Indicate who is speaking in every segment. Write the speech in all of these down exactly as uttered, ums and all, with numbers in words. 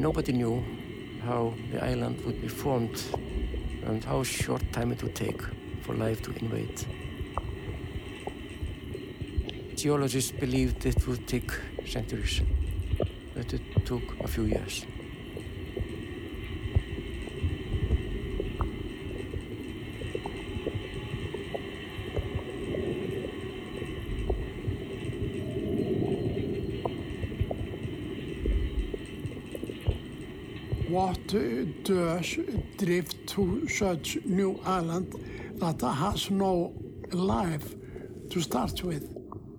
Speaker 1: nobody knew how the island would be formed and how short time it would take for life to invade. Geologists believed it would take centuries, but it took a few years.
Speaker 2: What does drift to such new island that has no life to start with?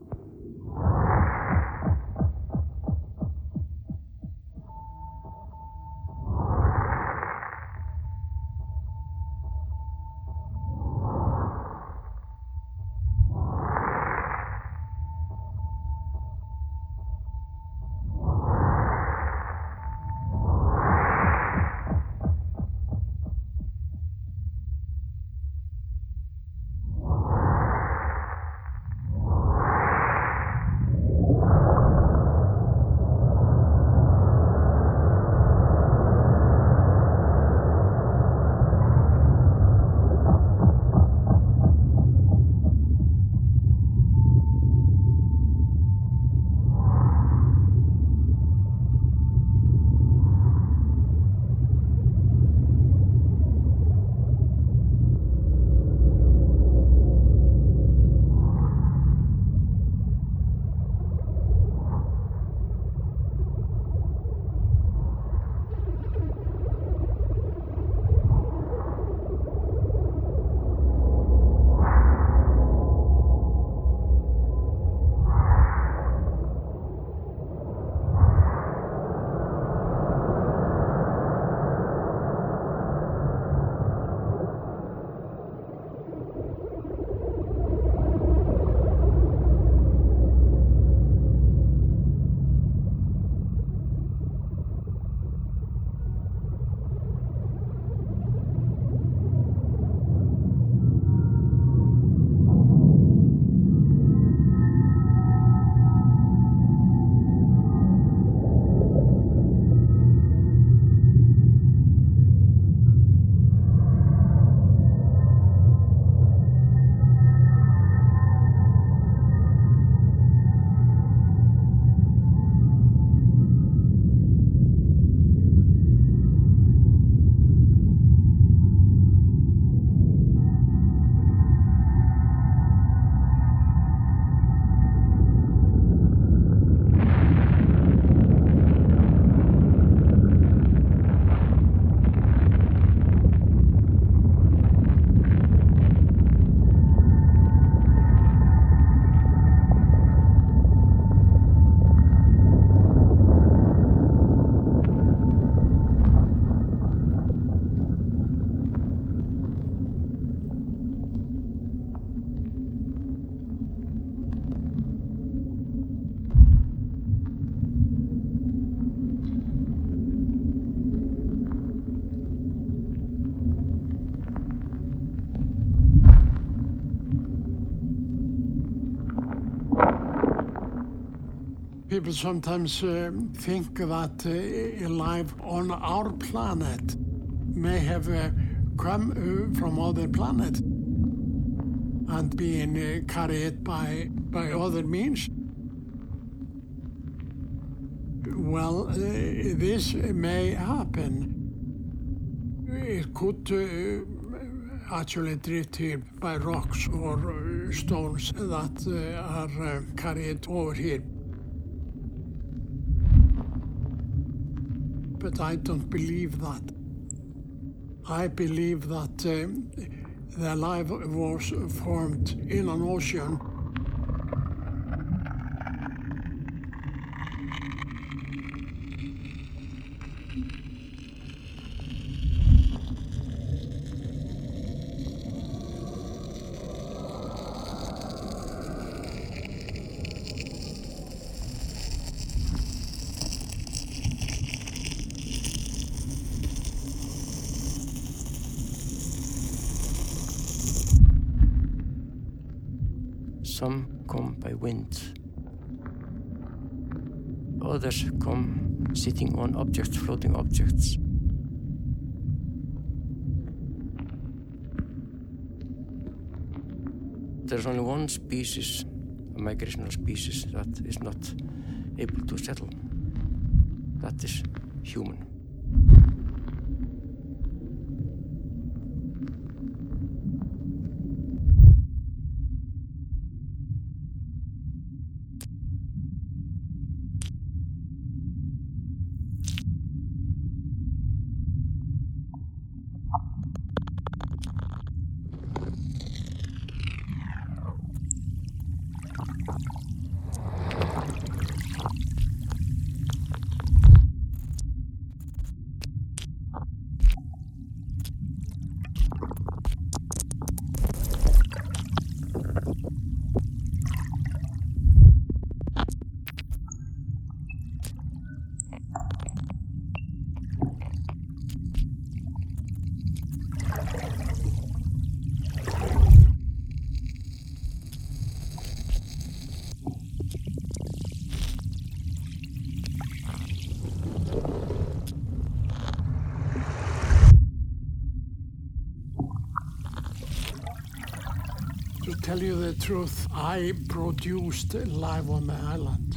Speaker 2: People sometimes uh, think that uh, life on our planet may have uh, come uh, from other planets and been uh, carried by, by other means. Well, uh, this may happen. It could uh, actually drift here by rocks or uh, stones that uh, are uh, carried over here. But I don't believe that. I believe that um, the life was formed in an ocean.
Speaker 1: Some come by wind. Others come sitting on objects, floating objects. There's only one species, a migrational species, that is not able to settle. That is human.
Speaker 2: To tell you the truth, I produced live on the island.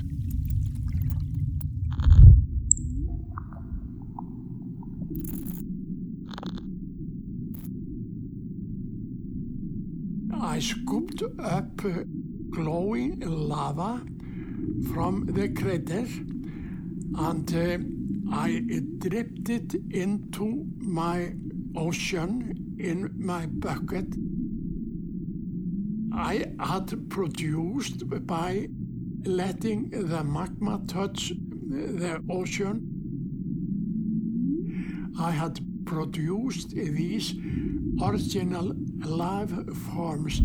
Speaker 2: I scooped up uh, glowing lava from the crater and uh, I dripped it into my ocean in my bucket. I had produced by letting the magma touch the ocean. I had produced these original life forms.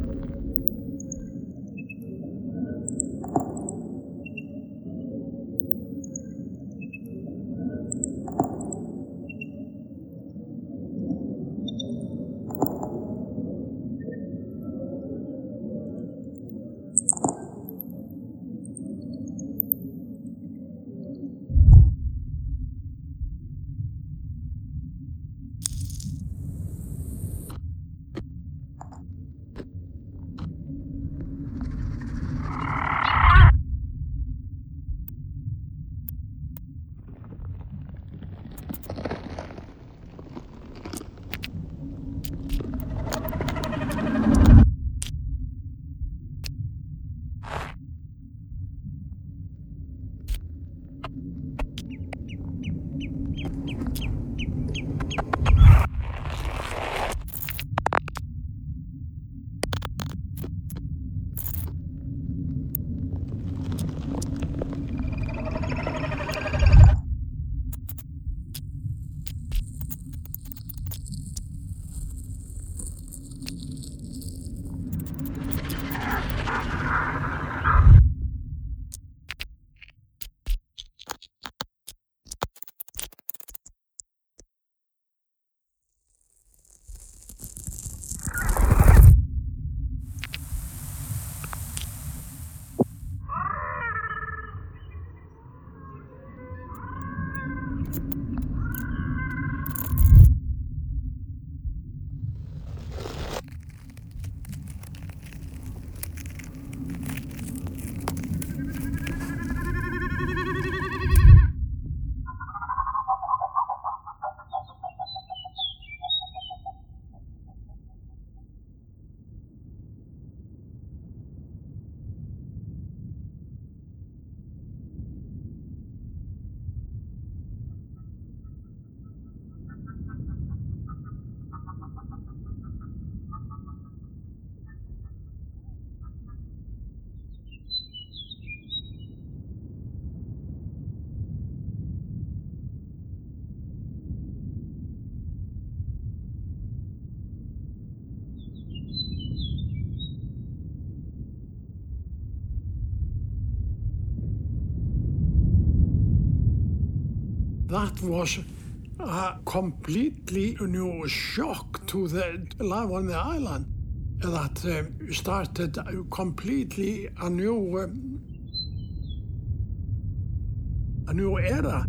Speaker 2: That was a completely new shock to the life on the island that uh, started completely a new um, a new era.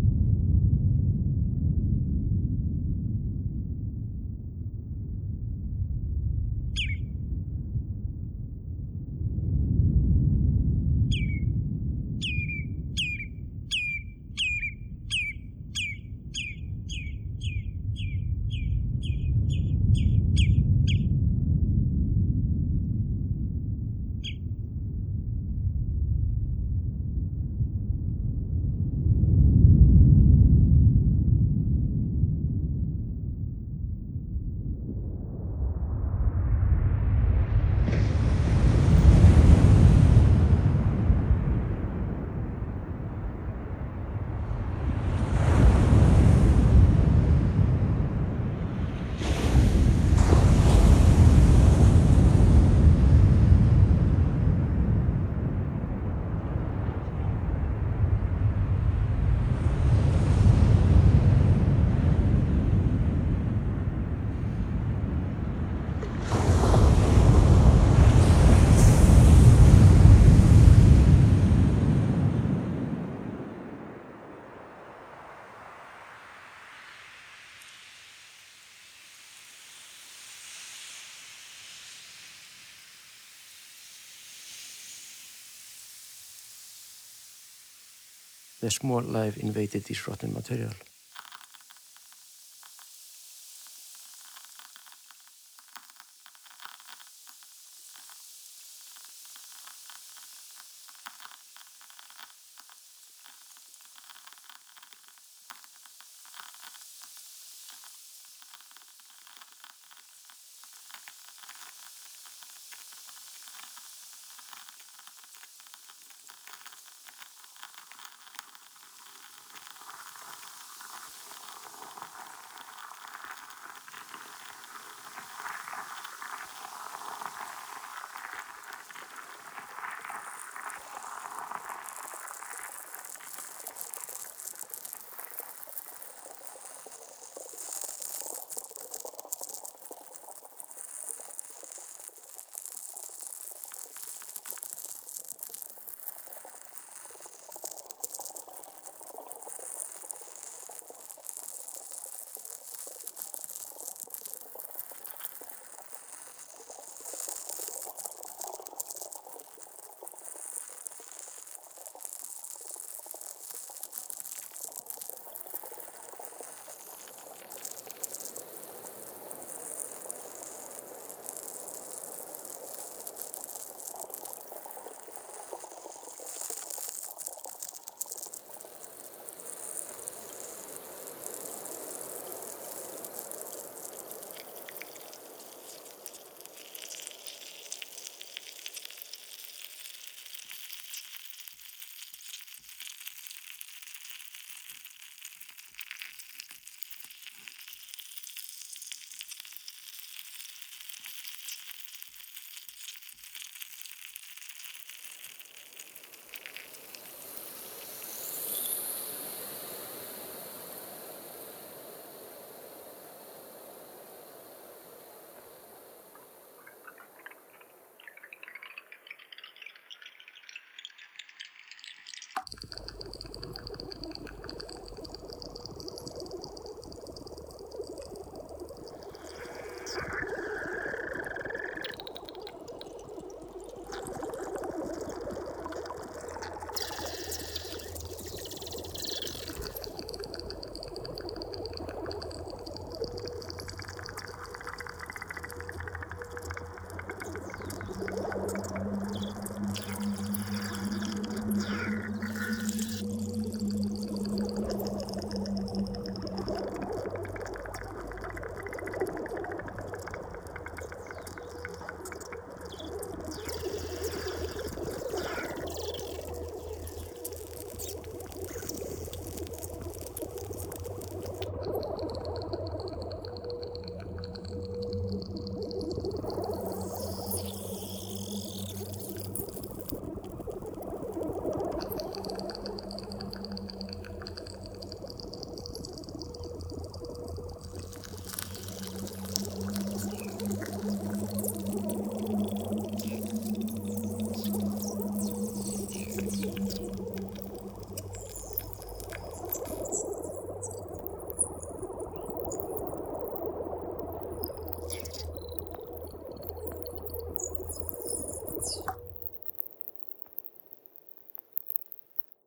Speaker 1: The small life invaded this rotten material.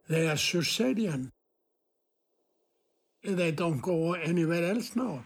Speaker 2: They are Circadian. They don't go anywhere else now.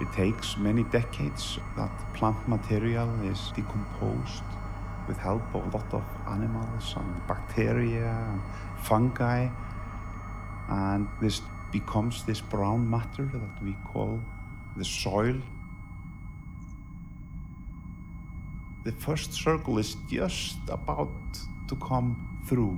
Speaker 3: It takes many decades that plant material is decomposed with help of a lot of animals and bacteria and fungi, and this becomes this brown matter that we call the soil. The first circle is just about to come through.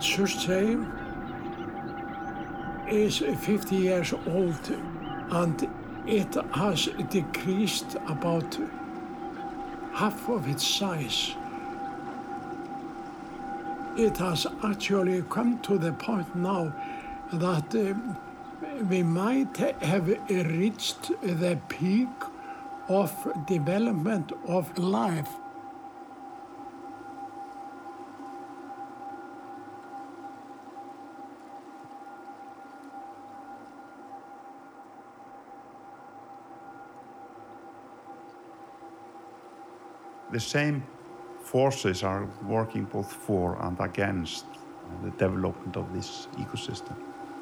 Speaker 2: Surtsey is fifty years old and it has decreased about half of its size. It has actually come to the point now that uh, we might have reached the peak of development of life.
Speaker 3: The same forces are working both for and against the development of this ecosystem.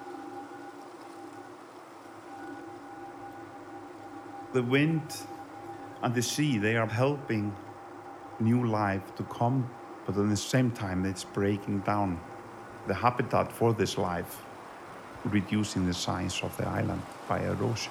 Speaker 3: The wind and the sea, they are helping new life to come, but at the same time it's breaking down the habitat for this life, reducing the size of the island by erosion.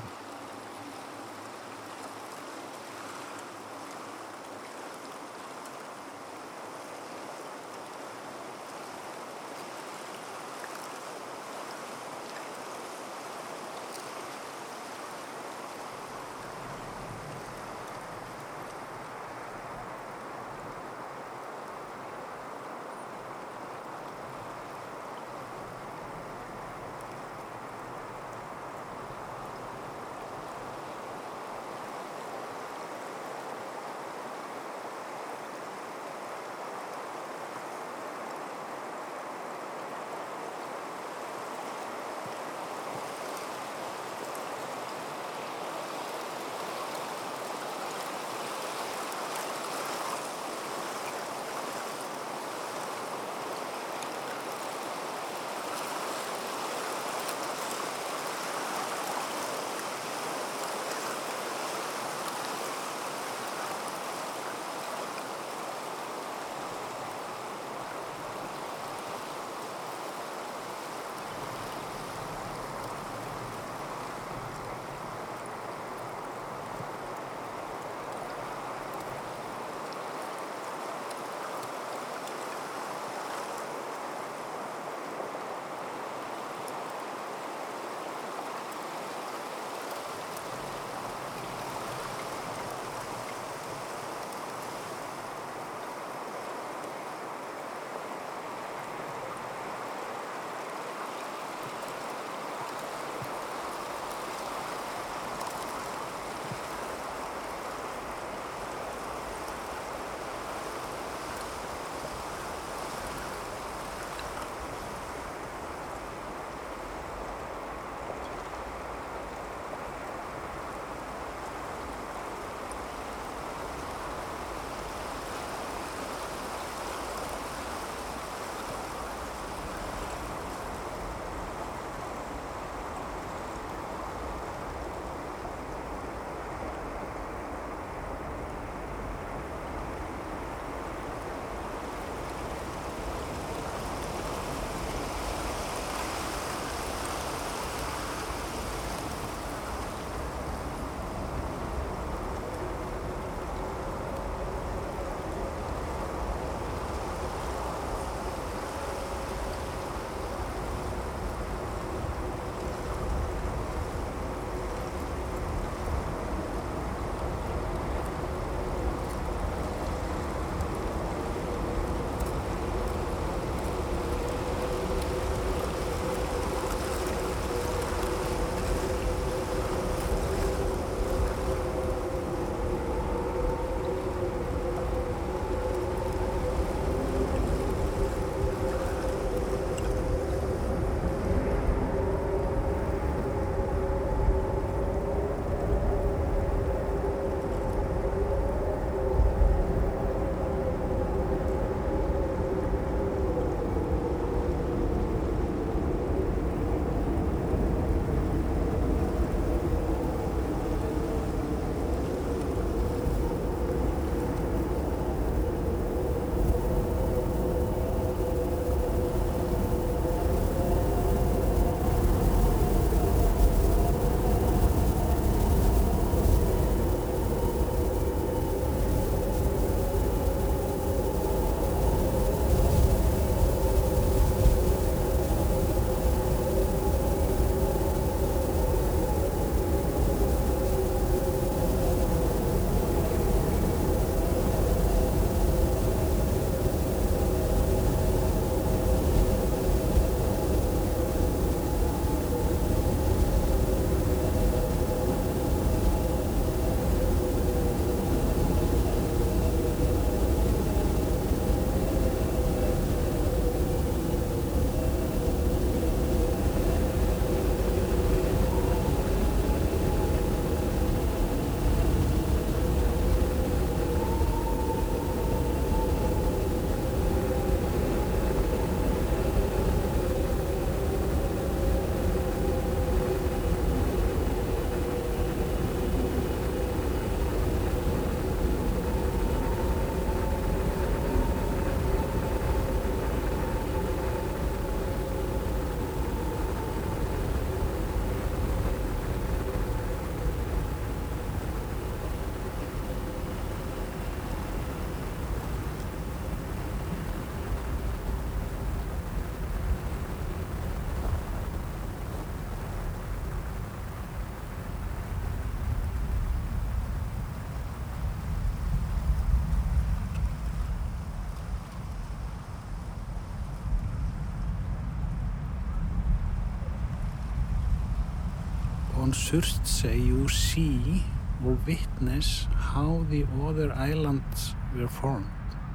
Speaker 4: on Surtsey you see or witness how the other islands were formed.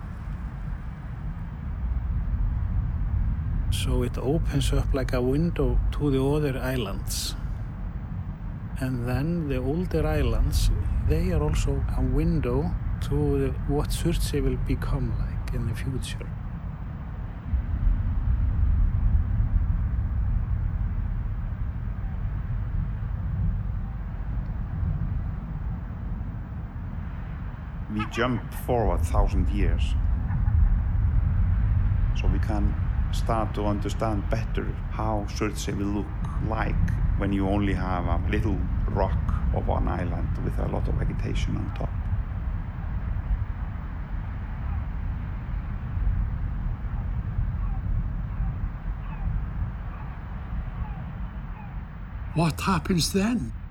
Speaker 4: So it opens up like a window to the other islands. And then the older islands, they are also a window to the, what Surtsey will become like in the future.
Speaker 3: We jump forward a thousand years, so we can start to understand better how Surtsey will look like when you only have a little rock of one island with a lot of vegetation on top.
Speaker 2: What happens then?